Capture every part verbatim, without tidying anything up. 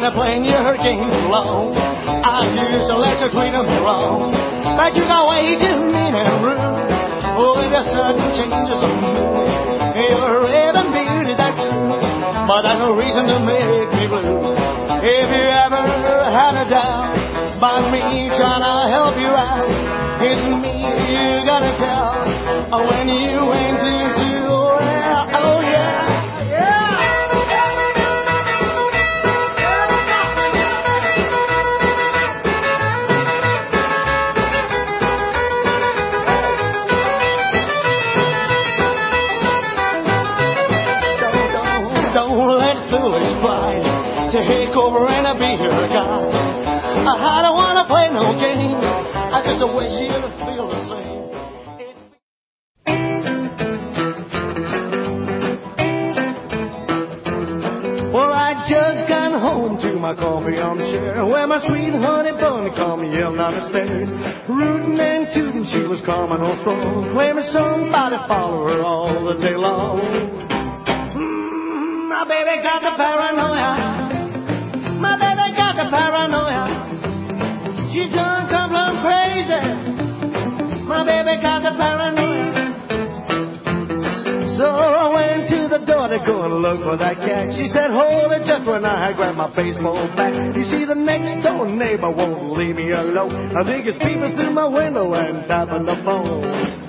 kinda playing your game too long. I used to let you treat me wrong, but you got way too mean and rude. Oh, with a sudden changes of mood, you're a raving beauty, that's true, but that's no reason to make me blue. If you ever had a doubt about me trying to help you out, it's me you gotta tell. Oh, when you ain't too too well, oh yeah, yeah. Don't let foolish pride take over and be your guy. I don't wanna play no game, I just wish you'd feel the same. Well, I just got home to my coffee armchair, where my sweet honey bunny come yelling down the stairs, rootin' and tootin', she was coming on strong, claiming somebody follow her all the day long. My baby got the paranoia. My baby got the paranoia. She done come plumb crazy. My baby got the paranoia. So I went to the door to go and look for that cat. She said, hold it, just when I had grabbed my baseball bat. You see, the next door neighbor won't leave me alone. I think it's peeping through my window and tapping the phone.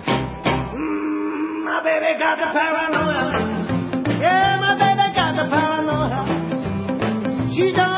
Mm, my baby got the paranoia. Yeah, my baby got the paranoia. She's